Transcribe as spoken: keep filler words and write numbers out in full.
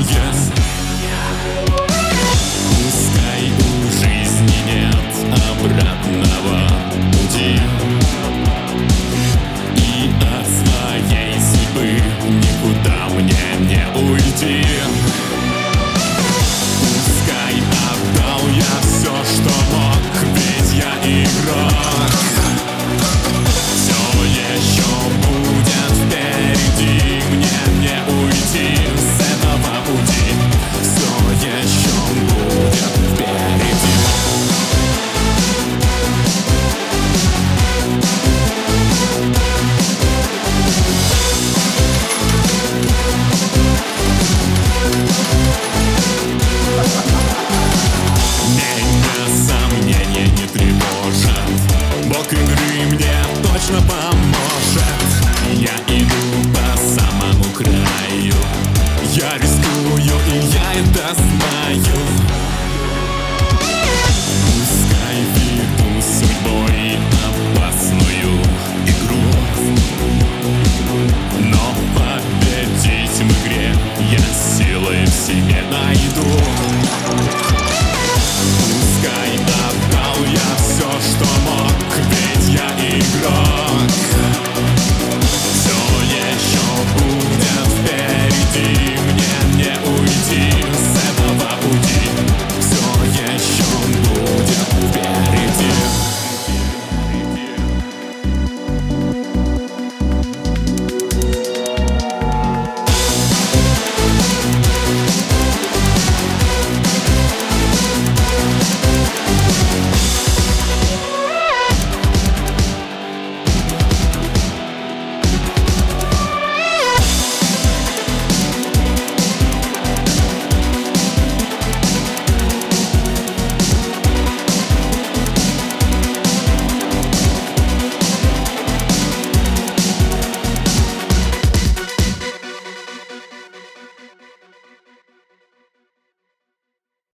Пускай у жизни нет обратного пути, и от своей судьбы никуда мне не уйти. Пускай отдал я все, что мог, ведь я игрок. Все еще будет впереди, мне не уйти с этого пути. Все еще будет впереди. Меня сомнения не тревожат, бог игры мне точно поможет. Я иду по самому краю, я рискую, и я это знаю. Пускай веду судьбой опасную игру, но победить в игре я силой в себе найду.